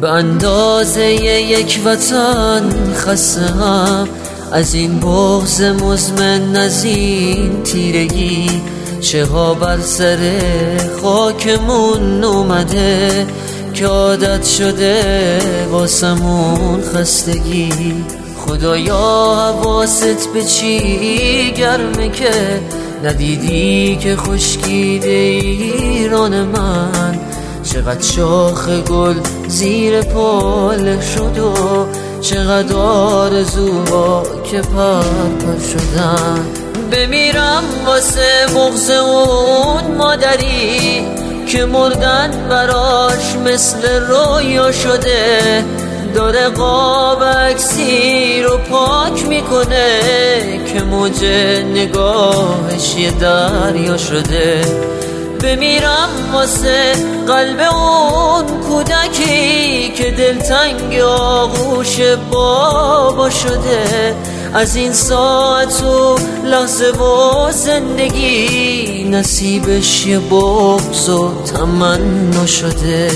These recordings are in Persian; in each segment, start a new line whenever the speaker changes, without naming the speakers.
به اندازه یک وطن خسته‌ام از این بغض مزمن، از این تیرگی. چه ها بر سر خاکمون اومده که عادت شده واسمون خستگی. خدایا حواست به چی گرمه که ندیدی که خشکیده ایران من. چقدر شاخ گل زیر پل شد و چقدر آرزوها که پر شدن. بمیرم واسه بغض اون مادری که مردن براش مثل رویا شده. داره قاب عکسی رو پاک میکنه که موج نگاهش یه دریا شده. بمیرم واسه قلب اون کودکی که دلتنگ آغوش بابا شده. از این ساعت و لحظه و زندگی نصیبش یه بغض و تمنا شده.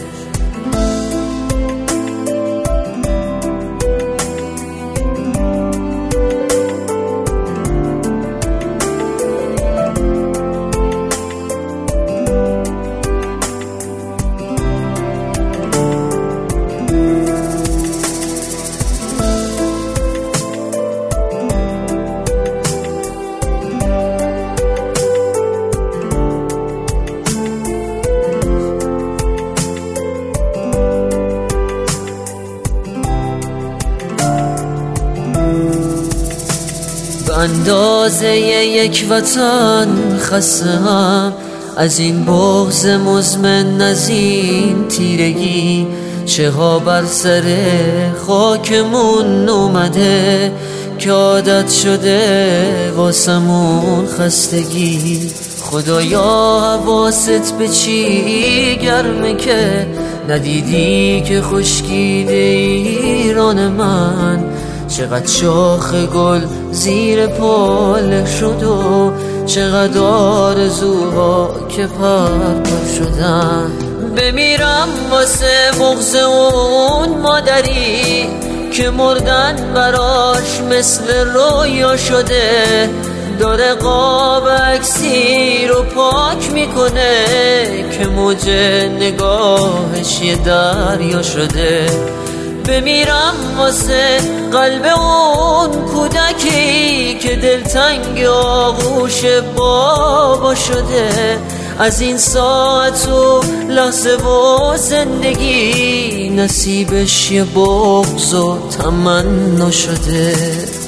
به اندازه یک وطن خسته‌ام از این بغض مزمن، از این تیرگی. چه ها بر سر خاکمون اومده که عادت شده واسمون خستگی. خدایا حواست به چی گرمه که ندیدی که خشکیده ایران من. چقدر شاخ گل زیر پل شد و چقدر آرزوها که پر شدن. بمیرم واسه بغض اون مادری که مردن براش مثل رویا شده. داره قاب عکسی رو پاک میکنه که موج نگاهش یه دریا شده. بمیرم واسه قلب اون کودکی که دلتنگ آغوش بابا شده. از این ساعت و لحظه و زندگی نصیبش یه بغض و تمنا شده.